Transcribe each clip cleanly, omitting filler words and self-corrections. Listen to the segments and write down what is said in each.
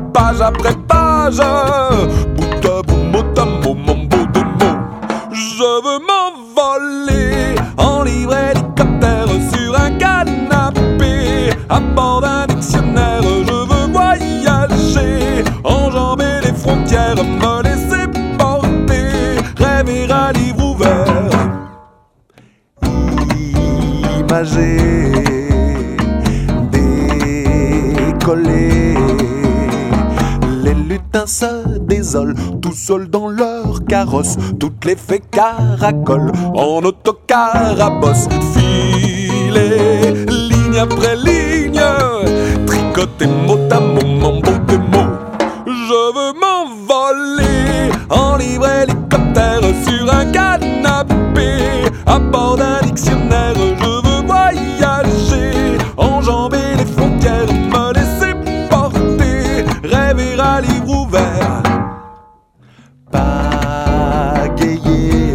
page après page, bout à bout, mot à mot, mon beau de mots. Je veux m'envoler en livre hélicoptère sur un canapé à bord d'un dictionnaire. Je veux voyager, enjamber les frontières, me laisser porter, rêver à livre ouvert, imager, décoller. Les lutins se désolent, tout seuls dans leur carrosse. Toutes les fées caracolent en autocarabosse. Filer, ligne après ligne, tricoter mot à mot, mon beau de mots. Je veux m'envoler en livre hélicoptère sur un canapé à bord d'un dictionnaire. Je veux voyager, enjamber les frontières, me laisser porter, rêver à livre ouvert, pagayer,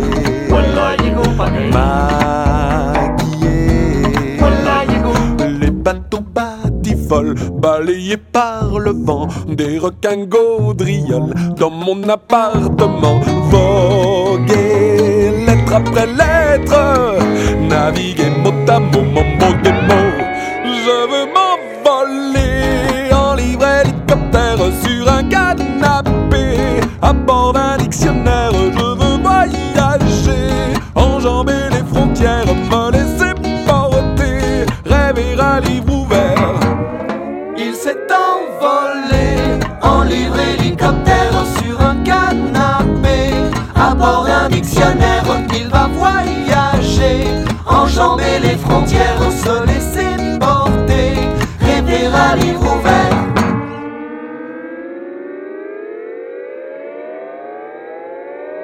maquiller les bateaux batifoles balayés par le vent, des requins gaudrioles dans mon appartement. Voguer lettre après lettre, naviguer mot à mot, mon mot des mots. Je veux m'envoler en livre hélicoptère sur un canapé à bord d'un dictionnaire. Je veux voyager, enjamber les frontières, me laisser porter, rêver à livre ouvert. Il s'est envolé en livre hélicoptère sur un canapé à bord d'un dictionnaire. Il va voyager, enjamber les frontières, se laisser porter, rêver à livre ouvert.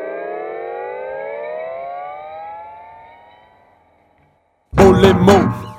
Oh les mots,